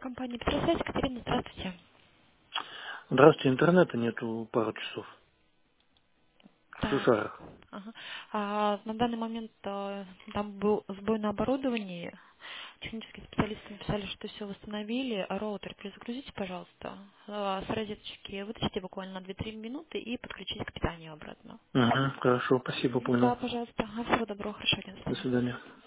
Компания «Петросвязь», Екатерина, здравствуйте. Здравствуйте, интернета нету пару часов. В Так. Сушарах. Ага. На данный момент там был сбой на оборудовании. Технические специалисты написали, что все восстановили. Роутер перезагрузите, пожалуйста. С розеточки вытащите буквально на 2-3 минуты и подключите к питанию обратно. Угу, хорошо, спасибо, Да, понял. пожалуйста. Всего доброго, хорошего дня, до До свидания. свидания.